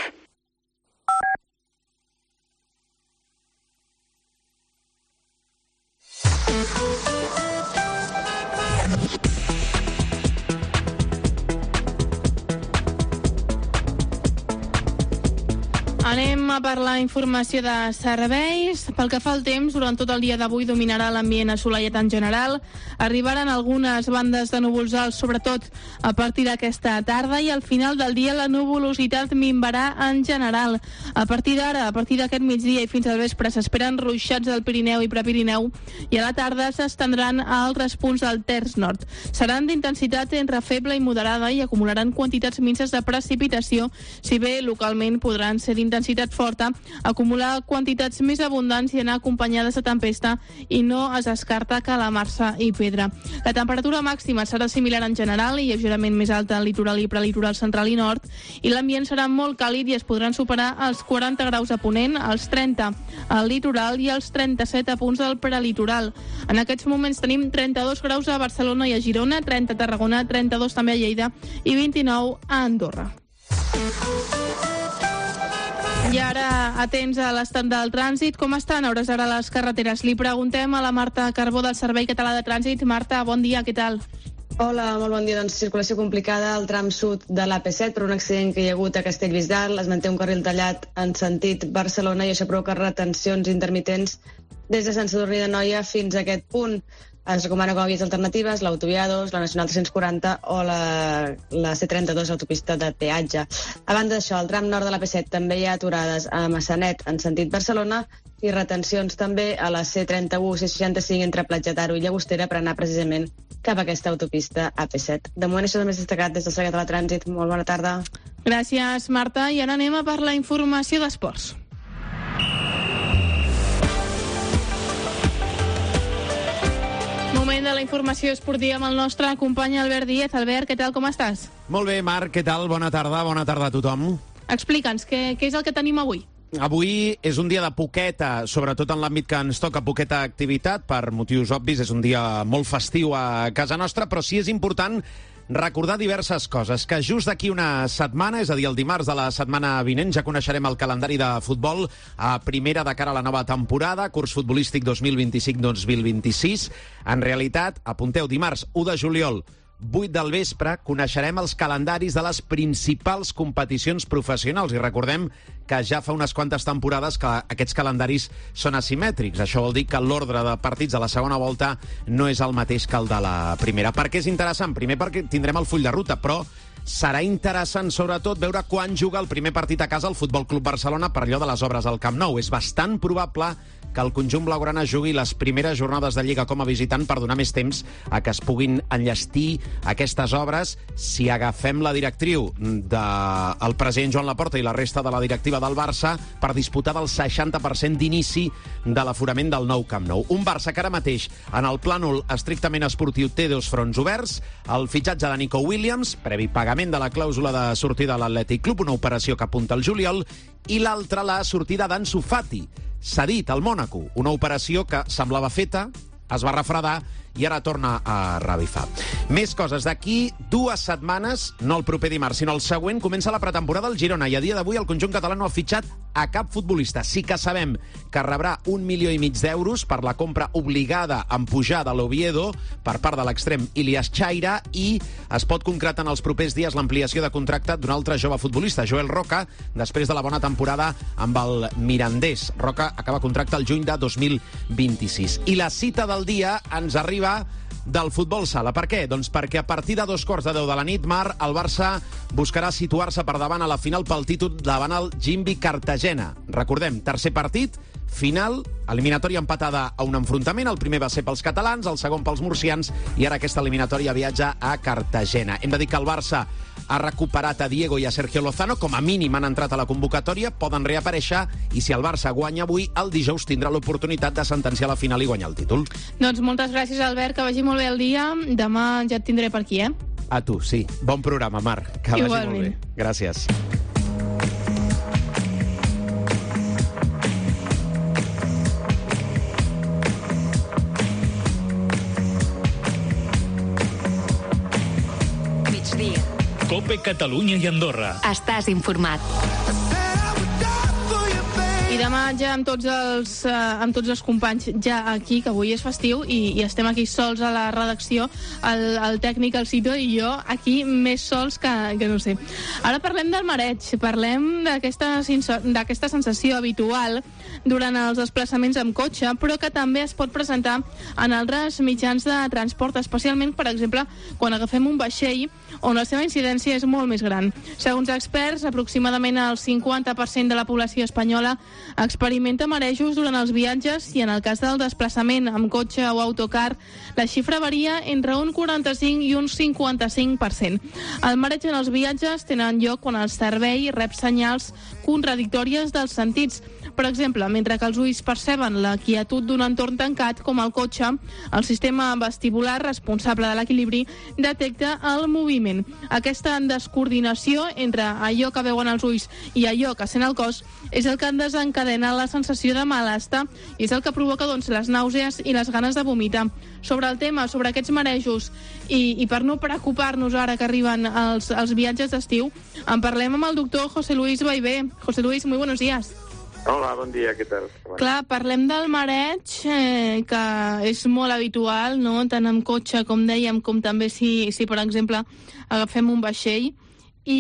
Anem a parlar informació de serveis. Pel que fa al temps, durant tot el dia d'avui dominarà l'ambient assolellat en general. Arribaran algunes bandes de núvols alts, sobretot a partir d'aquesta tarda, i al final del dia la nuvolositat minvarà en general. A partir d'ara, a partir d'aquest migdia i fins al vespre, s'esperen ruixats al Pirineu i Prepirineu, i a la tarda s'estendran a altres punts del terç nord. Seran d'intensitat entre feble i moderada i acumularan quantitats minses de precipitació, si bé localment podran ser d'intensitat forta, acumular quantitats més abundants i anar acompanyades de tempesta, i no es descarta calamar-se i pedra. La temperatura màxima serà similar en general i lleugerament més alta al litoral i prelitoral central i nord, i l'ambient serà molt càlid i es podran superar els quaranta graus a Ponent, els trenta al litoral i els trenta-set a punts del prelitoral. En aquests moments tenim trenta-dos graus a Barcelona i a Girona, trenta a Tarragona, trenta-dos també a Lleida i vint-i-nou a Andorra. I ara, atents a l'estat del trànsit. Com estan a hores d'ara les carreteres? Li preguntem a la Marta Carbó del Servei Català de Trànsit. Marta, bon dia, què tal? Hola, molt bon dia. Doncs circulació complicada al tram sud de l'A P set per un accident que hi ha hagut a Castellbisbal. Es manté un carril tallat en sentit Barcelona i això provoca retencions intermitents des de Sant Sadurní d'Anoia fins a aquest punt. Es recomana com a vies alternatives l'autovia A dos, la Nacional tres-cents quaranta o la, la C trenta-dos, autopista de peatge. A banda d'això, al tram nord de l'A P set també hi ha aturades a Massanet en sentit Barcelona i retencions també a la C trenta-u, C seixanta-cinc entre Platja d'Aro i Llagostera per anar precisament cap a aquesta autopista A P set. De moment això és el més destacat des del Servei Català de Trànsit. Molt bona tarda. Gràcies, Marta. I ara anem a per la informació d'esports. Moment de la informació esportiva amb el nostre company Albert Díez. Albert, què tal, com estàs? Molt bé, Marc, què tal? Bona tarda, bona tarda a tothom. Explica'ns, què, què és el que tenim avui? Avui és un dia de poqueta, sobretot en l'àmbit que ens toca poqueta activitat, per motius obvis, és un dia molt festiu a casa nostra, però sí és important recordar diverses coses, que just d'aquí una setmana, és a dir, el dimarts de la setmana vinent, ja coneixerem el calendari de futbol a primera de cara a la nova temporada, curs futbolístic dos mil vint-i-cinc dos mil vint-i-sis. En realitat, apunteu, dimarts u de juliol, vuit del vespre, coneixerem els calendaris de les principals competicions professionals i recordem que ja fa unes quantes temporades que aquests calendaris són asimètrics. Això vol dir que l'ordre de partits de la segona volta no és el mateix que el de la primera. Per què és interessant? Primer perquè tindrem el full de ruta, però serà interessant sobretot veure quan juga el primer partit a casa el Futbol Club Barcelona per allò de les obres al Camp Nou. És bastant probable que el conjunt blaugrana jugui les primeres jornades de Lliga com a visitant per donar més temps a que es puguin enllestir aquestes obres. Si agafem la directriu del president Joan Laporta i la resta de la directiva del Barça per disputar del seixanta per cent d'inici de l'aforament del nou Camp Nou. Un Barça que ara mateix, en el plànol estrictament esportiu, té dos fronts oberts. El fitxatge de Nico Williams, previ pagament de la clàusula de sortida de l'Atlètic Club, una operació que apunta al juliol, i l'altra, la sortida d'Ansu Fati, cedit al Mònaco, una operació que semblava feta, es va refredar i ara torna a revifar. Més coses. D'aquí dues setmanes, no el proper dimarts, sinó el següent, comença la pretemporada al Girona i a dia d'avui el conjunt català no ha fitxat a cap futbolista. Sí que sabem que rebrà un milió i mig d'euros per la compra obligada en pujar de l'Oviedo per part de l'extrem Ilias Chaira i es pot concretar en els propers dies l'ampliació de contracte d'un altre jove futbolista, Joel Roca, després de la bona temporada amb el Mirandés. Roca acaba contracte el juny de dos mil vint-i-sis. I la cita del dia ens arriba del futbol sala. Per què? Doncs perquè a partir de dos quarts de deu de la nit, Mar, el Barça buscarà situar-se per davant a la final pel títol davant el Gimbi Cartagena. Recordem, tercer partit, final, eliminatòria empatada a un enfrontament. El primer va ser pels catalans, el segon pels murcians, i ara aquesta eliminatòria viatja a Cartagena. Hem de dir que el Barça ha recuperat a Diego i a Sergio Lozano, com a mínim han entrat a la convocatòria, poden reaparèixer, i si el Barça guanya avui, el dijous tindrà l'oportunitat de sentenciar la final i guanyar el títol. Doncs moltes gràcies, Albert, que vagi molt bé el dia. Demà ja et tindré per aquí, eh? A tu, sí. Bon programa, Marc. Que vagi Igualment. molt bé. Gràcies. Cope Catalunya i Andorra. Estàs informat. I demà ja amb tots els, eh, amb tots els companys ja aquí, que avui és festiu, i, i estem aquí sols a la redacció, el, el tècnic, el Cito, i jo aquí més sols que, que no sé. Ara parlem del mareig, parlem d'aquesta d'aquesta sensació habitual durant els desplaçaments amb cotxe, però que també es pot presentar en altres mitjans de transport, especialment, per exemple, quan agafem un vaixell, on la seva incidència és molt més gran. Segons experts, aproximadament el cinquanta per cent de la població espanyola experimenta marejos durant els viatges, i en el cas del desplaçament amb cotxe o autocar, la xifra varia entre un quaranta-cinc i un cinquanta-cinc per cent. El mareig en els viatges tenen lloc quan el cervell rep senyals contradictòries dels sentits. Per exemple, mentre que els ulls perceben la quietud d'un entorn tancat, com el cotxe, el sistema vestibular responsable de l'equilibri detecta el moviment. Aquesta descoordinació entre allò que veuen els ulls i allò que sent el cos és el que desencadena la sensació de malestar, i és el que provoca doncs, les nàusees i les ganes de vomitar. Sobre el tema, sobre aquests marejos, i, i per no preocupar-nos ara que arriben els, els viatges d'estiu, en parlem amb el doctor José Luis Baibé. José Luis, muy buenos días. Hola, bon dia, què tal? Bueno. Clar, parlem del mareig, eh, que és molt habitual, no?, tant amb cotxe, com dèiem, com també si, si per exemple, agafem un vaixell, i,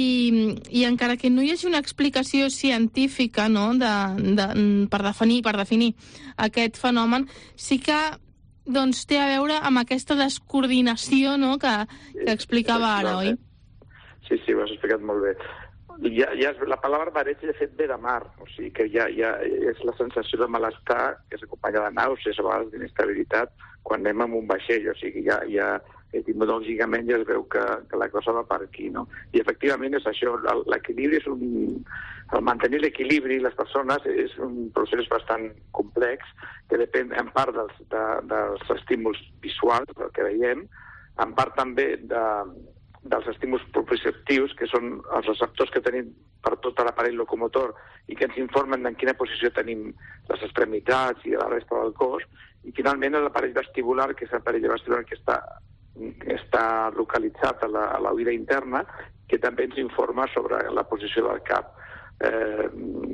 i encara que no hi hagi una explicació científica, no?, de, de, per, definir, per definir aquest fenomen, sí que doncs, té a veure amb aquesta descoordinació, no?, que, que explicava ara, oi? Sí, sí, ho has explicat molt bé. Ja, ja, la paraula mareig, de fet, ve de mar, o sigui que ja, ja és la sensació de malestar que s'acompanya de nàusees, a vegades d'inestabilitat, quan anem amb un vaixell, o sigui ja, ja etimològicament ja es veu que, que la cosa va per aquí, no? I efectivament és això, l'equilibri és un... El mantenir l'equilibri les persones és un procés bastant complex, que depèn en part dels, de, dels estímuls visuals, del que veiem, en part també de dels estímuls proprioceptius, que són els receptors que tenim per tot l'aparell locomotor i que ens informen en quina posició tenim les extremitats i la resta del cos, i finalment l'aparell vestibular, que és l'aparell vestibular que està, que està localitzat a la, a la oïda interna, que també ens informa sobre la posició del cap eh,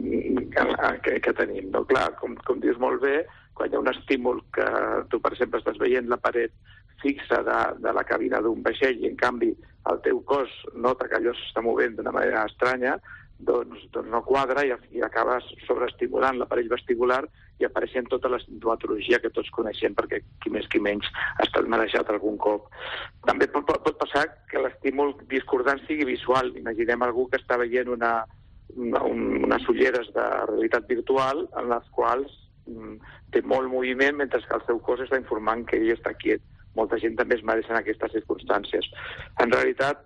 que, que tenim. No? Clar, com, com dius molt bé, quan hi ha un estímul que tu, per exemple, estàs veient la paret fixa de, de la cabina d'un vaixell i, en canvi, el teu cos nota que allò s'està movent d'una manera estranya, doncs, doncs no quadra i, i acabes sobreestimulant l'aparell vestibular i apareixent tota la sintomatologia que tots coneixem, perquè qui més qui menys ha estat marejat algun cop. També pot, pot passar que l'estímul discordant sigui visual. Imaginem algú que està veient una, una, unes ulleres de realitat virtual en les quals mm, té molt moviment mentre que el seu cos està informant que ell està quiet. Molta gent també es mereix en aquestes circumstàncies. En realitat,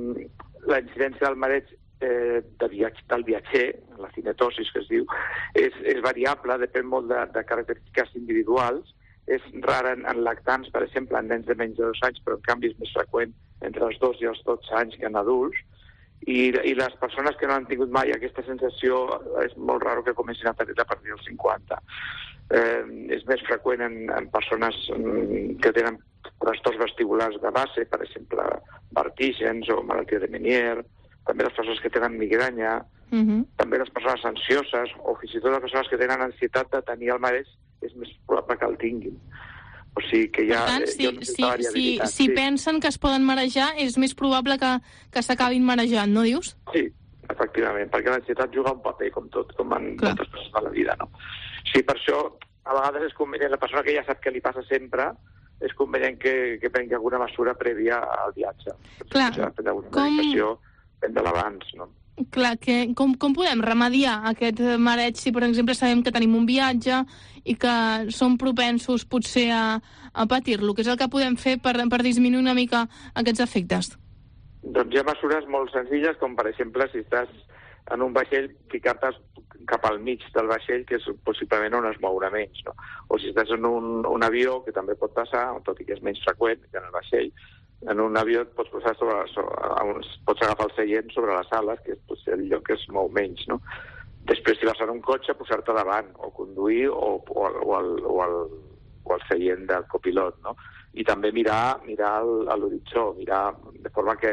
la incidència del mareig eh, de viatge, del viatger, la cinetosis que es diu, és, és variable, depèn molt de, de característiques individuals. És rara en, en lactants, per exemple, en nens de menys de dos anys, però en canvi és més freqüent entre els dos i els dotze anys que en adults. I, i les persones que no han tingut mai aquesta sensació és molt raro que comencin a tenir-la a partir dels cinquanta. Eh, és més freqüent en, en persones mm, que tenen trastorns vestibulars de base, per exemple, vertígens o malaltia de Meniere, també les persones que tenen migranya, uh-huh. també les persones ansioses, o fins i tot les persones que tenen ansietat de tenir el mareig, és més probable que el tinguin. O sigui que ja... Per tant, si, hi ha si, si, si sí. pensen que es poden marejar, és més probable que, que s'acabin marejant, no dius? Sí, efectivament, perquè l'ansietat juga un paper, com tot, com en Clar. moltes coses de la vida, no? Sí, per això, a vegades és convenient la persona que ja sap que li passa sempre, és convenient que, que prengui alguna mesura prèvia al viatge. Clar, si ha de prendre alguna com... medicació, prendre-la abans, no? Clar, que, com, com podem remediar aquest mareig si, per exemple, sabem que tenim un viatge i que som propensos potser a, a patir-lo? Què és el que podem fer per, per disminuir una mica aquests efectes? Doncs hi ha mesures molt senzilles, com per exemple, si estàs en un vaixell, ficar-te cap al mig del vaixell, que és possiblement on es mourà menys, no? O si estàs en un, un avió, que també pot passar, tot i que és menys freqüent que en el vaixell, en un avió et pots posar sobre, sobre pots agafar el seient sobre les ales, que és potser el lloc que es mou menys, no? Després, si vas en un cotxe, posar-te davant, o conduir, o, o, o, el, o, el, o el seient del copilot, no? I també mirar, mirar a l'horitzó, mirar de forma que,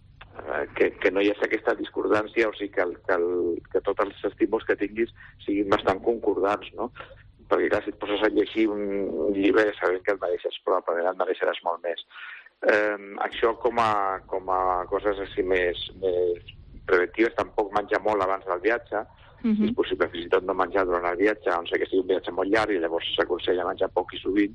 que, que no hi hagi aquesta discordància, o sigui, que, el, que, el, que tots els estímuls que tinguis siguin bastant concordants, no? Perquè, clar, si et poses a llegir un, un llibre, ja sabem que et mereixes, probablement et mereixeràs molt més. Eh, això com a, com a coses així més, més preventives, tampoc menjar molt abans del viatge, uh-huh. És possible fins i tot no menjar durant el viatge, on sé que sigui un viatge molt llarg i llavors s'aconsella menjar poc i sovint,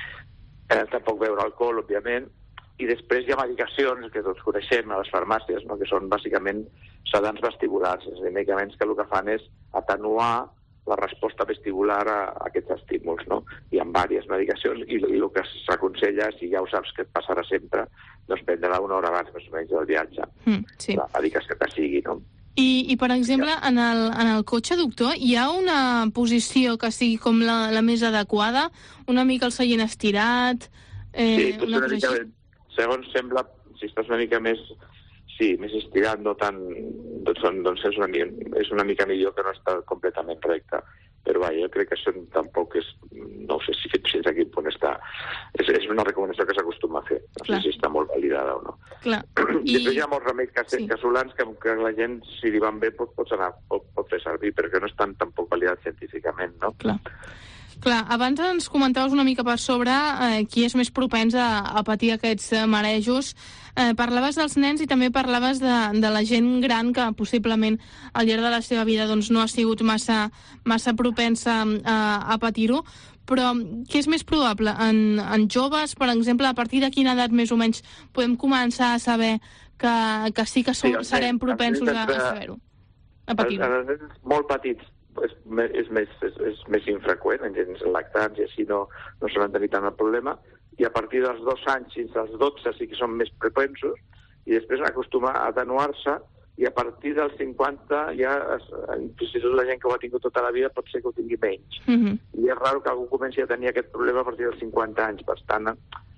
eh, tampoc beure alcohol, òbviament, i després hi ha medicacions que tots coneixem a les farmàcies, no? Que són bàsicament sedants vestibulars, és a dir, medicaments que el que fan és atenuar la resposta vestibular a, a aquests estímuls, no? Hi ha diverses medicacions i, i el que s'aconsella, si ja ho saps que et passarà sempre, doncs prendre-la una hora abans més o menys del viatge. Mm, sí. La medicació que sigui, no? I, i per exemple, ja. en, el, en el cotxe, doctor, hi ha una posició que sigui com la, la més adequada? Una mica el seient estirat? Eh, sí, una una mica, segons sembla, si estàs una mica més... Sí, més estirat, no tan... Doncs, doncs és, una, és una mica millor que no està completament recte. Però vaja, jo crec que això tampoc és... No sé si fins a quin punt està... És, és una recomanació que s'acostuma a fer. No Clar. sé si està molt validada o no. Clar. I després hi ha molts remeis sí. casolans que, que la gent, si li van bé, pot, pot, anar, pot, pot fer servir, perquè no estan tampoc validats científicament, no? Clar. Clar, abans ens comentaves una mica per sobre eh, qui és més propens a, a patir aquests eh, marejos. Eh, parlaves dels nens i també parlaves de, de la gent gran que possiblement al llarg de la seva vida doncs, no ha sigut massa, massa propensa a, a patir-ho. Però què és més probable? En, en joves, per exemple, a partir de quina edat més o menys podem començar a saber que, que sí que som, sí, serem propensos a, a saber-ho, a patir-ho? Els nens molt petits és, és, més, és, és més infreqüent, en gens lactants i així no, no solen tenir tant el problema, i a partir dels dos anys fins als dotze sí que són més propensos, i després acostuma a atenuar-se, i a partir dels cinquanta ja, fins i tot la gent que ho ha tingut tota la vida pot ser que ho tingui menys. Uh-huh. I és raro que algú comenci a tenir aquest problema a partir dels cinquanta anys. Per tant,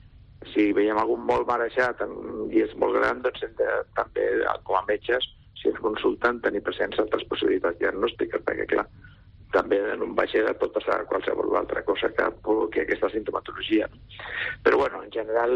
si veiem algú molt marejat i és molt gran, doncs hem de, també, com a metges, si ens consulten, tenir presents altres possibilitats diagnòstiques, perquè, clar, també en un vaixell pot passar qualsevol altra cosa que, que aquesta sintomatologia. Però, bueno, en general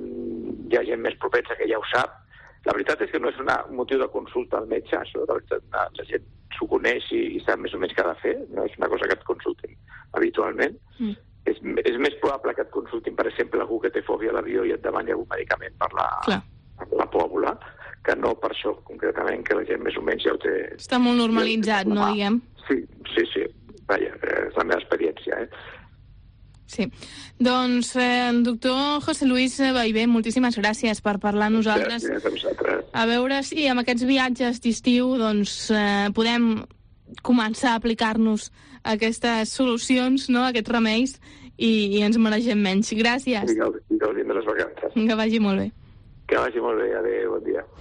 hi ha gent més propensa que ja ho sap. La veritat és que no és un motiu de consulta al metge, això, la veritat, la gent s'ho coneix i, i sap més o menys què ha de fer, no és una cosa que et consultin habitualment. Mm. És, és més probable que et consultin, per exemple, algú que té fòbia a l'avió i et demani algun medicament per la, per la pòbula, que no per això concretament, que la gent més o menys ja ho té... Està molt normalitzat, ja no, diguem? Sí, sí, sí. Vaja, és la meva experiència, eh? Sí. Doncs, eh, doctor José Luis Ballbé, moltíssimes gràcies per parlar a nosaltres. Gràcies a vosaltres. A veure si amb aquests viatges d'estiu doncs, eh, podem començar a aplicar-nos aquestes solucions, no?, aquests remeis, i, i ens mereixem menys. Gràcies. I gaudint de les vacances. Que vagi molt bé. Que vagi molt bé. Adéu, bon dia.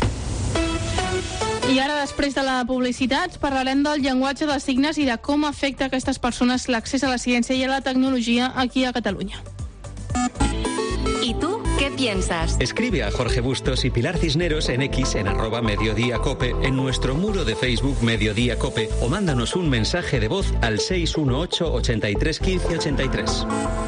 I ara, després de la publicitat, parlarem del llenguatge de signes i de com afecta a aquestes persones l'accés a la ciència i a la tecnologia aquí a Catalunya. ¿Y tú qué piensas? Escribe a Jorge Bustos y Pilar Cisneros en X en arroba Mediodía Cope, en nuestro muro de Facebook Mediodía Cope, o mándanos un mensaje de voz al seis uno ocho, ochenta y tres, quince, ochenta y tres.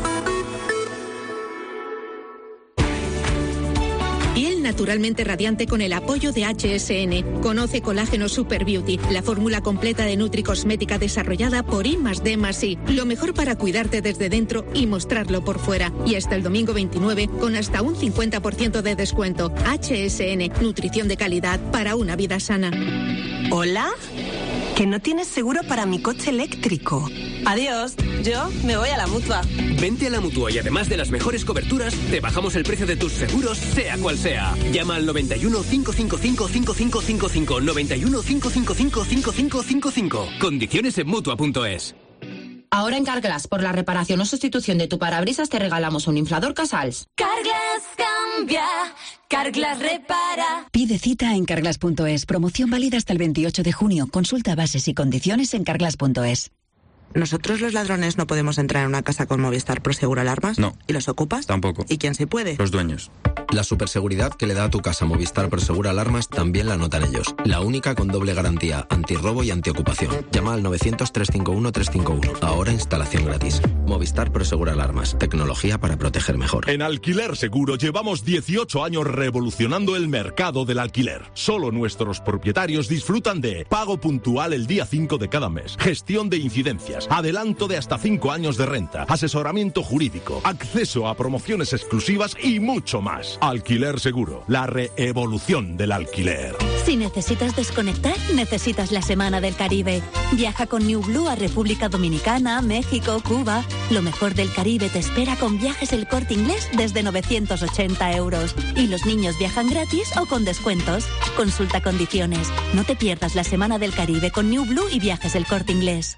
Naturalmente radiante con el apoyo de H S N. Conoce Colágeno Super Beauty, la fórmula completa de Nutricosmética desarrollada por I más D más I. Lo mejor para cuidarte desde dentro y mostrarlo por fuera. Y hasta el domingo veintinueve con hasta un cincuenta por ciento de descuento. H S N, nutrición de calidad para una vida sana. ¿Hola? Que no tienes seguro para mi coche eléctrico. Adiós, yo me voy a la Mutua. Vente a la Mutua y además de las mejores coberturas, te bajamos el precio de tus seguros, sea cual sea. Llama al noventa y uno, cinco cinco cinco, cinco cinco cinco cinco, noventa y uno, cinco cinco cinco, cinco cinco cinco cinco. Condiciones en Mutua punto es. Ahora en Carglass, por la reparación o sustitución de tu parabrisas, te regalamos un inflador Casals. Carglass cambia, Carglass repara. Pide cita en carglass punto es. Promoción válida hasta el veintiocho de junio. Consulta bases y condiciones en carglass punto es. ¿Nosotros los ladrones no podemos entrar en una casa con Movistar Prosegur Alarmas? No. ¿Y los ocupas? Tampoco. ¿Y quién sí puede? Los dueños. La superseguridad que le da a tu casa Movistar Prosegur Alarmas también la notan ellos. La única con doble garantía, antirrobo y antiocupación. Llama al novecientos, trescientos cincuenta y uno, trescientos cincuenta y uno. Ahora instalación gratis. Movistar Prosegur Alarmas. Tecnología para proteger mejor. En Alquiler Seguro llevamos dieciocho años revolucionando el mercado del alquiler. Solo nuestros propietarios disfrutan de pago puntual el día cinco de cada mes, gestión de incidencias, adelanto de hasta cinco años de renta, asesoramiento jurídico, acceso a promociones exclusivas y mucho más. Alquiler Seguro, la reevolución del alquiler. Si necesitas desconectar, necesitas la Semana del Caribe. Viaja con New Blue a República Dominicana, México, Cuba. Lo mejor del Caribe te espera con Viajes El Corte Inglés desde novecientos ochenta euros. Y los niños viajan gratis o con descuentos. Consulta condiciones. No te pierdas la Semana del Caribe con New Blue y Viajes El Corte Inglés.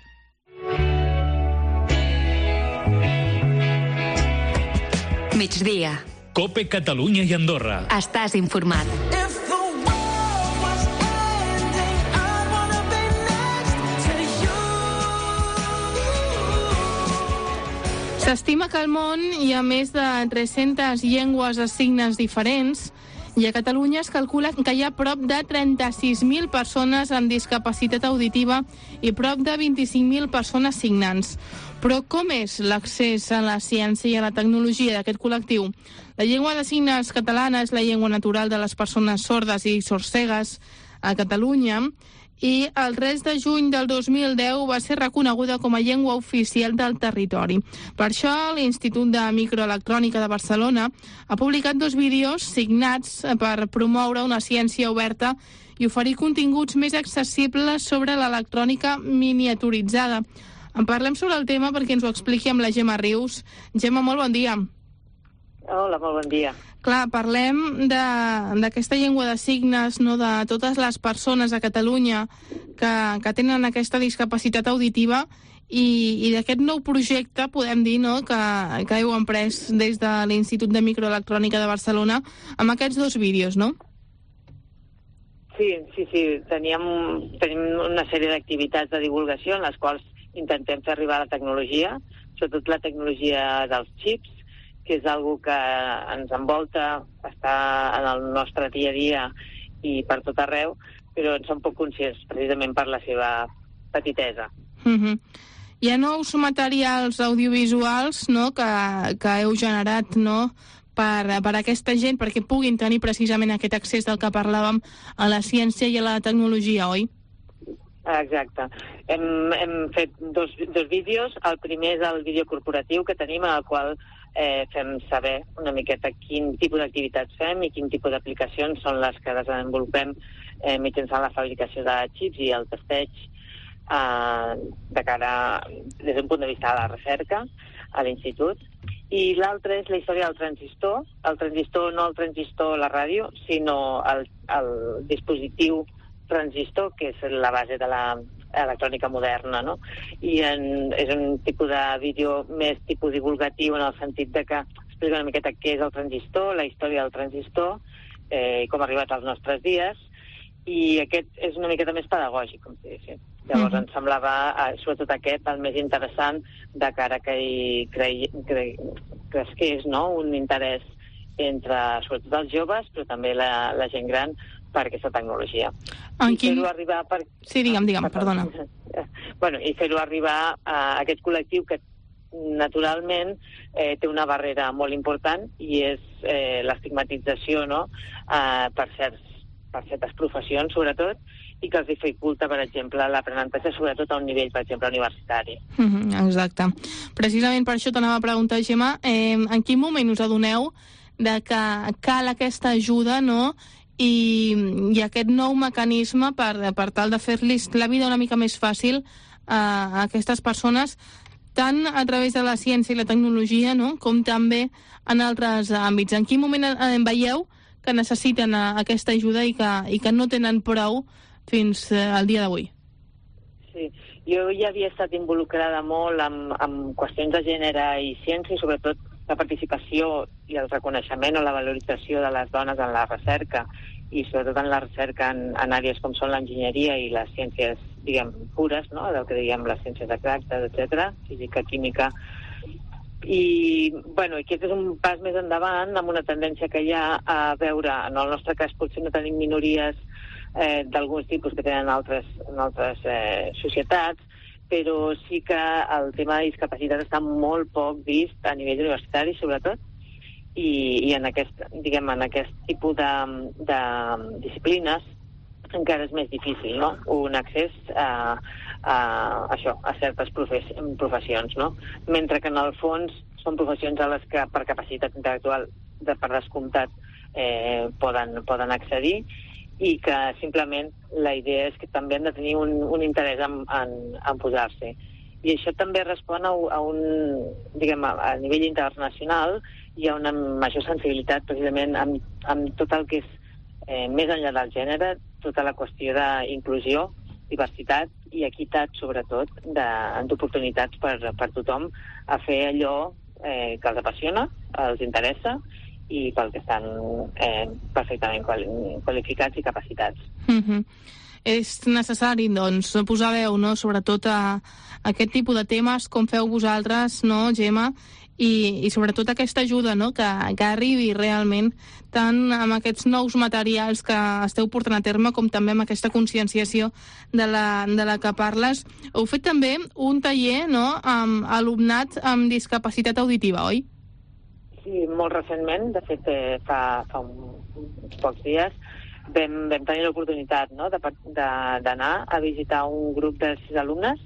Migdia. Cope Catalunya i Andorra. Estàs informat. S'estima que al món hi ha més de tres-centes llengües de signes diferents i a Catalunya es calcula que hi ha prop de trenta-sis mil persones amb discapacitat auditiva i prop de vint-i-cinc mil persones signants. Però com és l'accés a la ciència i a la tecnologia d'aquest col·lectiu? La llengua de signes catalana és la llengua natural de les persones sordes i sordcegues a Catalunya i el tres de juny del dos mil deu va ser reconeguda com a llengua oficial del territori. Per això, l'Institut de Microelectrònica de Barcelona ha publicat dos vídeos signats per promoure una ciència oberta i oferir continguts més accessibles sobre l'electrònica miniaturitzada. En parlem sobre el tema perquè ens ho expliqui amb la Gemma Rius. Gemma, molt bon dia. Hola, molt bon dia. Clar, parlem d'aquesta llengua de signes, no, de totes les persones a Catalunya que, que tenen aquesta discapacitat auditiva i, i d'aquest nou projecte, podem dir, no, que, que heu emprès des de l'Institut de Microelectrònica de Barcelona amb aquests dos vídeos, no? Sí, sí, sí. Teníem, tenim una sèrie d'activitats de divulgació en les quals intentem fer arribar la tecnologia, sobretot la tecnologia dels xips, que és algo que ens envolta, està en el nostre dia a dia i per tot arreu, però en som poc conscients, precisament per la seva petitesa. Uh-huh. Hi ha nous materials audiovisuals, no?, que, que heu generat, no?, per, per aquesta gent, perquè puguin tenir precisament aquest accés del que parlàvem a la ciència i a la tecnologia, oi? Exacte. Hem, hem fet dos, dos vídeos. El primer és el vídeo corporatiu que tenim, en el qual eh, fem saber una miqueta quin tipus d'activitats fem i quin tipus d'aplicacions són les que desenvolupem eh, mitjançant la fabricació de xips i el testeig eh, de cara, des d'un punt de vista de la recerca a l'institut. I l'altre és la història del transistor. El transistor, no el transistor, la ràdio, sinó el, el dispositiu transistor, que és la base de l'electrònica moderna, no? I en, és un tipus de vídeo més tipus divulgatiu en el sentit de que explica una miqueta què és el transistor, la història del transistor, eh, com ha arribat als nostres dies, i aquest és una miqueta més pedagògic, com si diguéssim. Llavors mm-hmm. ens semblava, eh, sobretot aquest, el més interessant de cara que hi crei, crei, cresqués, no?, un interès entre, sobretot els joves, però també la, la gent gran, per aquesta tecnologia. En I quin... fer-ho arribar... Per... Sí, digue'm, digue'm, perdona. Bueno, i fer-ho arribar a aquest col·lectiu que naturalment eh, té una barrera molt important i és eh, l'estigmatització, no?, eh, per, certs, per certes professions, sobretot, i que els dificulta, per exemple, l'aprenentatge, sobretot a un nivell, per exemple, universitari. Mm-hmm, exacte. Precisament per això t'anava a preguntar, Gemma, eh, en quin moment us adoneu de que cal aquesta ajuda, no?, i, i aquest nou mecanisme per, per tal de fer-los la vida una mica més fàcil a, a aquestes persones, tant a través de la ciència i la tecnologia, no?, com també en altres àmbits. En quin moment eh, veieu que necessiten a, aquesta ajuda i que, i que no tenen prou fins eh, al dia d'avui? Sí, jo ja havia estat involucrada molt amb, amb qüestions de gènere i ciència, i sobretot la participació i el reconeixement o la valorització de les dones en la recerca, i sobretot en la recerca en, en àrees com són l'enginyeria i les ciències, diguem, pures, no?, del que diguem les ciències exactes, etcètera, física, química. I, bueno, aquest és un pas més endavant amb una tendència que hi ha a veure, en el nostre cas potser no tenim minories eh, d'alguns tipus que tenen altres, en altres eh, societats, però sí que el tema de discapacitat està molt poc vist a nivell universitari, sobretot, i, i en aquest, diguem, en aquest tipus de, de disciplines encara és més difícil, no?, un accés a, a, això, a certes profes, professions, no?, mentre que en el fons són professions a les que per capacitat intel·lectual, de, per descomptat, eh, poden, poden accedir, i que simplement la idea és que també han de tenir un, un interès en, en, en posar-se. I això també respon a, a un, diguem, a, a nivell internacional, hi ha una major sensibilitat precisament amb, amb tot el que és eh, més enllà del gènere, tota la qüestió d'inclusió, diversitat i equitat, sobretot, d'oportunitats per, per tothom a fer allò eh, que els apassiona, els interessa, i pel que estan eh, perfectament qualificats i capacitats. Mm-hmm. És necessari, doncs, posar veu, no?, sobretot a, a aquest tipus de temes, com feu vosaltres, no, Gemma, i, i sobretot aquesta ajuda, no?, que, que arribi realment tant amb aquests nous materials que esteu portant a terme, com també amb aquesta conscienciació de la, de la que parles. Heu fet també un taller, no?, amb alumnat amb discapacitat auditiva, oi? Sí, molt recentment, de fet, eh, fa, fa un, uns pocs dies, vam, vam tenir l'oportunitat, no?, d'anar a visitar un grup de sis alumnes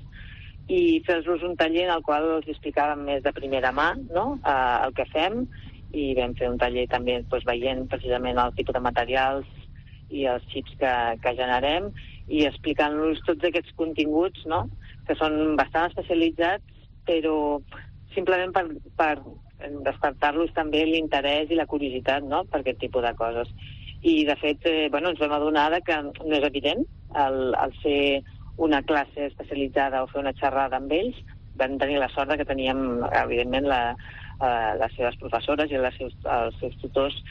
i fer-los un taller en el qual els explicàvem més de primera mà, no?, eh, el que fem, i vam fer un taller també doncs, veient precisament el tipus de materials i els xips que, que generem, i explicant-los tots aquests continguts, no?, que són bastant especialitzats, però simplement per, per despertar-los també l'interès i la curiositat, no?, per aquest tipus de coses. I, de fet, eh, bueno, ens vam adonar que no és evident el, el fer una classe especialitzada o fer una xerrada amb ells. Vam tenir la sort que teníem, evidentment, la, eh, les seves professores i les seus, els seus tutors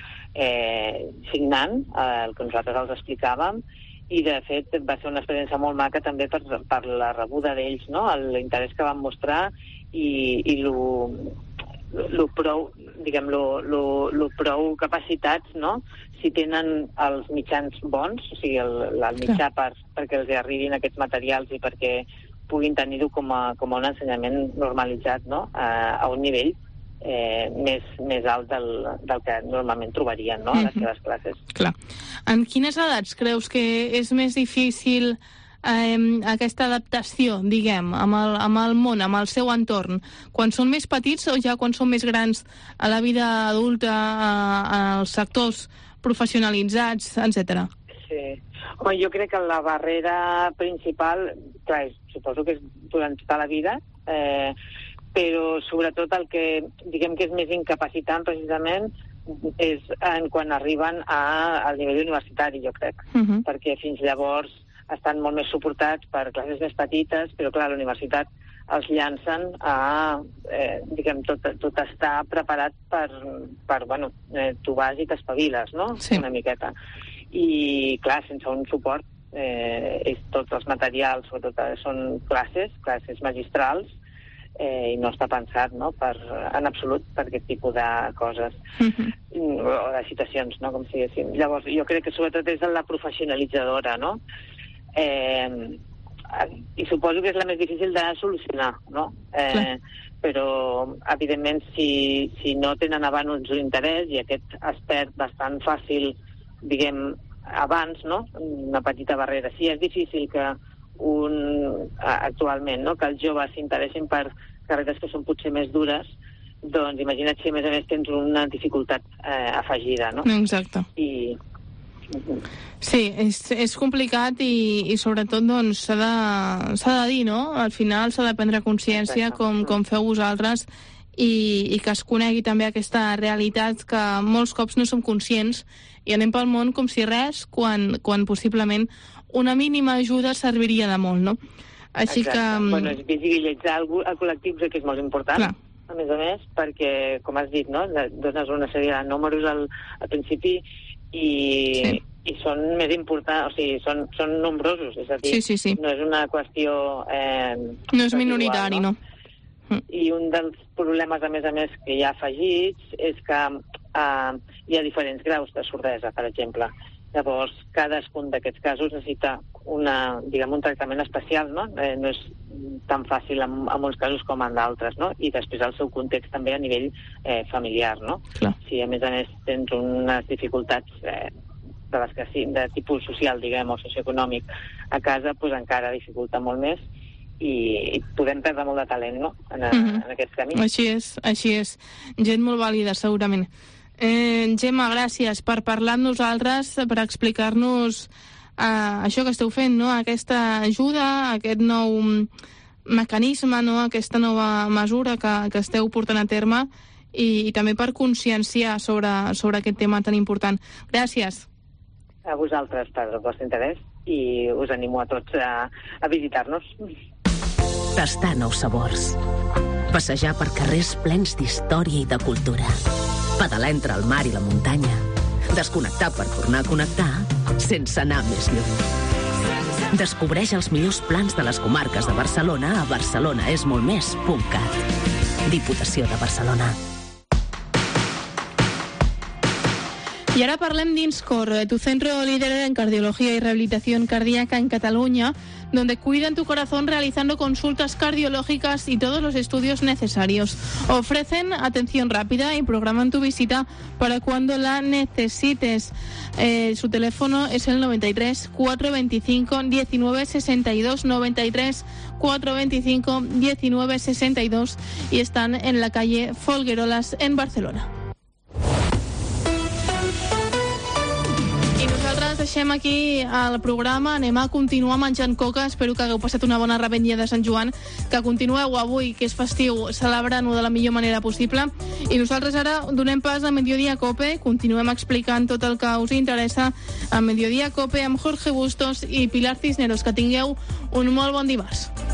eh, signant eh, el que nosaltres els explicàvem, i, de fet, va ser una experiència molt maca també per, per la rebuda d'ells, no?, l'interès que van mostrar i, i lo, lo prou, diguem, lo, lo, lo prou capacitats, no?, si tenen els mitjans bons, o sigui, el, el mitjà per, perquè els arribin aquests materials i perquè puguin tenir-ho com, a, com a un ensenyament normalitzat, no?, a, a un nivell eh, més, més alt del, del que normalment trobarien, no?, a les seves classes. Clar. En quines edats creus que és més difícil eh, aquesta adaptació, diguem, amb el, amb el món, amb el seu entorn? Quan són més petits o ja quan són més grans a la vida adulta, a, als sectors professionalitzats, etcètera? Sí. Home, jo crec que la barrera principal, clar, suposo que és durant tota la vida, eh, però sobretot el que, diguem que és més incapacitant precisament és en quan arriben a, al nivell universitari, jo crec, uh-huh. perquè fins llavors estan molt més suportats per classes més petites, però clar, a la universitat els llancen a, eh, diguem, tot, tot està preparat per, per bueno, eh, tu vas i t'espaviles, no?, sí. Una miqueta. I, clar, sense un suport, eh, és, tots els materials, sobretot, són classes, classes magistrals, eh, i no està pensat, no?, per, en absolut per aquest tipus de coses, uh-huh. o de situacions, no?, com si diguéssim. Llavors, jo crec que sobretot és la professionalitzadora, no?, eh, i suposo que és la més difícil de solucionar, no? Eh, però, evidentment, si, si no tenen abans un interès, i aquest es perd bastant fàcil, diguem, abans, no?, una petita barrera. Si és difícil que un, actualment, no?, que els joves s'interessin per carreres que són potser més dures, doncs imagina't si a més a més tens una dificultat eh, afegida, no? Exacte. I, Sí, és, és complicat i, i sobretot doncs, s'ha de, s'ha de dir, no? Al final s'ha de prendre consciència, com, com feu vosaltres, i, i que es conegui també aquesta realitat que molts cops no som conscients i anem pel món com si res, quan, quan possiblement una mínima ajuda serviria de molt, no? Així Exacte. que... Bueno, visibilitzar el, el col·lectiu crec que és molt important. Clar. A més a més, perquè, com has dit, no? Dones una sèrie de números al, al principi i, sí. i són més importants, o sigui, són, són nombrosos, és a dir, sí, sí, sí. no és una qüestió... Eh, no és minoritari, no? no? I un dels problemes, a més a més, que hi ha afegits és que eh, hi ha diferents graus de sordesa, per exemple. Llavors, cadascun d'aquests casos necessita una, diguem, un tractament especial, no? Eh, no és tan fàcil en, en molts casos com en d'altres, no? I després el seu context també a nivell eh, familiar, no? Clar. Si a més a més tens unes dificultats eh, de, les que sí, de tipus social, diguem, o socioeconòmic a casa, doncs encara dificulta molt més i, i podem perdre molt de talent, no? En, mm-hmm. en aquest camí. Així és, així és. Gent molt vàlida, segurament. Eh, Gemma, gràcies per parlar amb nosaltres, per explicar-nos eh, això que esteu fent, no? Aquesta ajuda, aquest nou mecanisme, no? Aquesta nova mesura que, que esteu portant a terme i, i també per conscienciar sobre, sobre aquest tema tan important. Gràcies. A vosaltres per el vostre interès i us animo a tots a, a visitar-nos. Tastar nous sabors. Passejar per carrers plens d'història i de cultura. Pedalar entre el mar i la muntanya. Desconnectar per tornar a connectar sense anar més lluny. Descobreix els millors plans de les comarques de Barcelona a barcelonaesmoltmés punt cat. Diputació de Barcelona. Y ahora parlem d'Inscor, tu centro líder en cardiología y rehabilitación cardíaca en Cataluña, donde cuidan tu corazón realizando consultas cardiológicas y todos los estudios necesarios. Ofrecen atención rápida y programan tu visita para cuando la necesites. Eh, su teléfono es el noventa y tres, cuatrocientos veinticinco, diecinueve sesenta y dos, noventa y tres, cuatrocientos veinticinco, diecinueve sesenta y dos y están en la calle Folguerolas en Barcelona. I nosaltres deixem aquí el programa, anem a continuar menjant coca, espero que hagueu passat una bona revetlla de Sant Joan, que continueu avui, que és festiu, celebrant-ho de la millor manera possible, i nosaltres ara donem pas a Mediodía Cope, continuem explicant tot el que us interessa a Mediodía Cope amb Jorge Bustos i Pilar Cisneros. Que tingueu un molt bon dimarts.